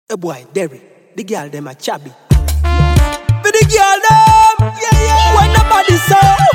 A boy, Derry, the girl them a chabby. For the girl them, when the body so,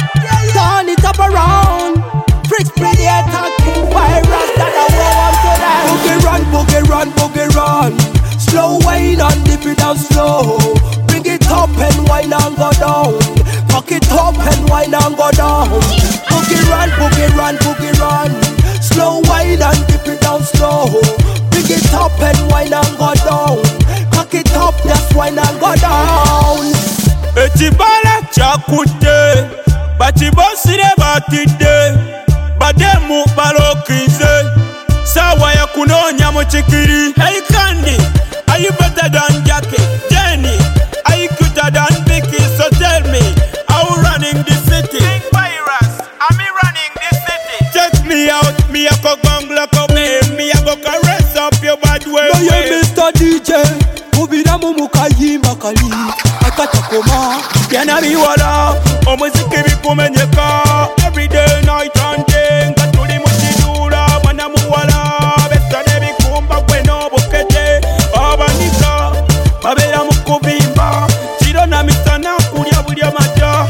turn it up around. Freaks play the attacking virus that I want to them. Boogie run, boogie run. Slow wine and dip it down slow. Bring it up and wine and go down. Cock it up and wine and go down. Boogie run, boogie run, boogie run. Slow wine and dip it down slow. Bring it up and wine and go down. Cock it up, just wine and go down. Etibala chakute, batibosire batide, bademu balokize, sawa ya kunonya muchikiri. Hey Candy, are you better than Jackie? Jenny, are you cuter than Vicky? So tell me, how running this city? Big virus, am I running this city? Check me out, me a go gonglock up me a go caress up your bad way. No you Mr. DJ, ubira mumukayi makali. Akachakoma, yana biwala, omuziki bikumenyeka. Every day, night and day, ngatuli muchidula, mwana muwala. Besane bikumba kweno bukete, abanika, babera mukubimba. Chiro na misana kulya bulya maja.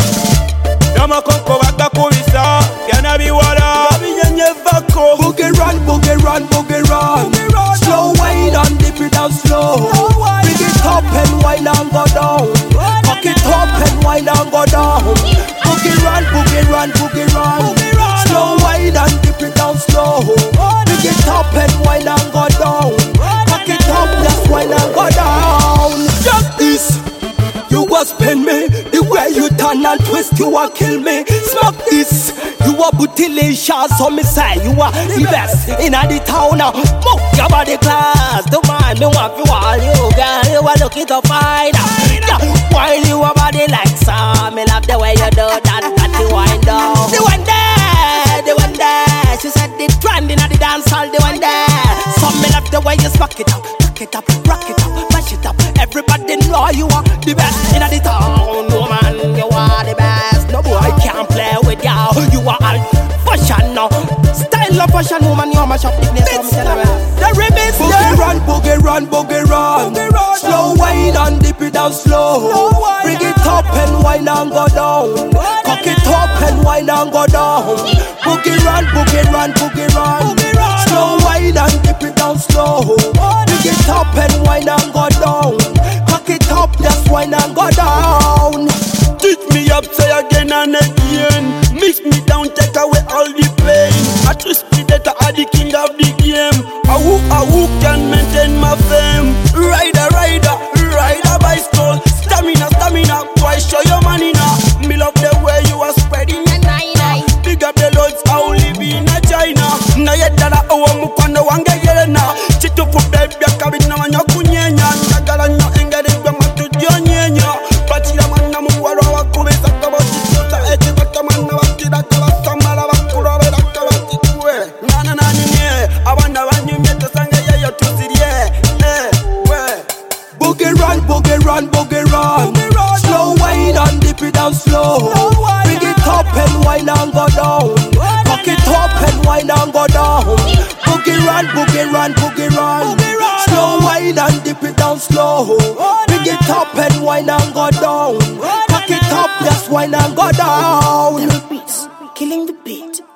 Yamakoko bagakubisa, yana biwala, binyenye vako. Boogie run, boogie run, boogie run. Slow wine and dip it down slow. Bring it up and wine and go down. Cock it up and wine and go down. Boogie run, boogie run, boogie run. Slow wine and dip it down slow. Bring it up and wine and go down. Cock it up, just wine and go down. Just this, you was spin me. The way you turn and twist, you a kill me. Smoke this, you a bootylicious. So me say you are the best in the town now. Move your body class, don't mind me want you all you girl. You are looking to find out. Yeah, while you a body like some, me love the way you do that. The wind down, the one there, the one there. She said the trending at the dance hall, the one there. Some me love the way you smack it up, cock it up, rock it up, mash it up. Everybody know you are the best in the town, woman. You are the best. No boy can play with you. You are all fashion now. Style of fashion, woman. You are my shop business. The remix. Boogie run, boogie run, boogie run. Slow wine and dip it down slow. Bring it up and wine and go down. Cock it up and wine and go down. Boogie run, boogie run, boogie run. Slow wine and dip it down slow. Bring it up and wine and go down. Cock it up, just wine and go down. Teach me up, say again and again. Mix me down, take away all the pain. I trust me that I the king of the game. Who can maintain my fame? Rider, rider, rider bicycle. Stamina, stamina, boy, show your money now. Me love the way you are spreading your nine. Big up the lords, how live in a China. Na yedala owa mukwanda wange yelena. Chitu fu baby, kabina wanyo kunyenya. Nagala nyo engeri gwa matu jonyenya. Batira manna muwaro wakubisa kabotituta. Eti baka manna wakira kabasa mara wakurobe la kabotitue. Nana nye, awana wanyumye tosange yeyo tuzirie. Boogie run, boogie run, boogie run. Slow wine and dip it down slow. Bring it up and wine and go down. Cock it up and wine and go down. Boogie run, boogie run, boogie run. Slow wine and dip it down slow. Bring it up and wine and go down. Cock it up, just wine and go down. Beats, killing the beat.